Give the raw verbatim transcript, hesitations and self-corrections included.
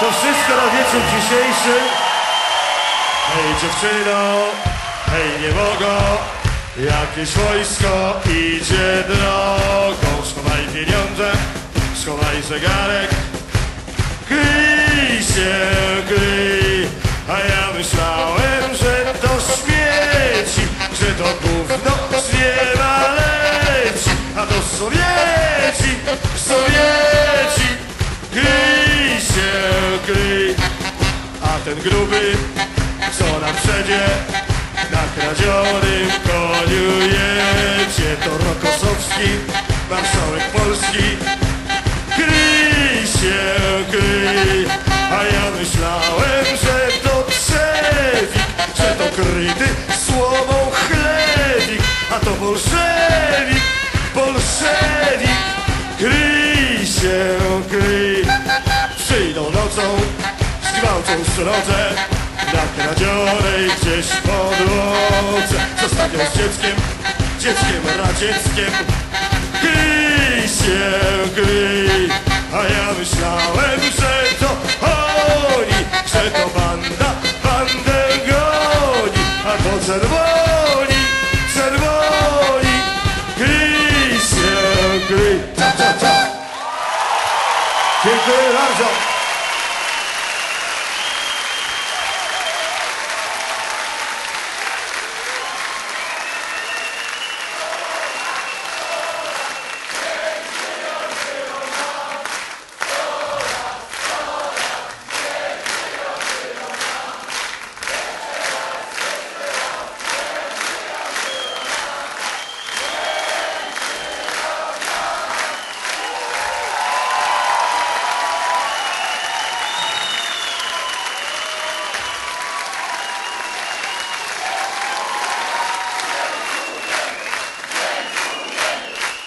To wszystko na wieczór dzisiejszy. Hej dziewczyno, hej niebogo, jakieś wojsko idzie drogą. Schowaj pieniądze, schowaj zegarek, kryj się, kryj. A ja myślałem, że to śmieci, że to gówno z nieba leci. A to Sowieci, Sowieci, kryj się, kryj. A ten gruby, co nam przedzie, na kradzionym koniu jedzie. To Rokosowski, marszałek Polski, kryj się, kryj. A ja myślałem, że to Trzewik, że to kryty słomą chlewik. A to bolszewik, bolszewik, kryj się, kryj. Przyjdą nocą, zgwałcą srodze, na kradzionej gdzieś podłodze. Zostawią z dzieckiem, dzieckiem radzieckiem, kryj się, kryj. A ja myślałem, że to oni, że to banda, bandę goni. A to czerwoni, czerwoni, kryj się, kryj. Ca, ca, ca. Dziękuję bardzo.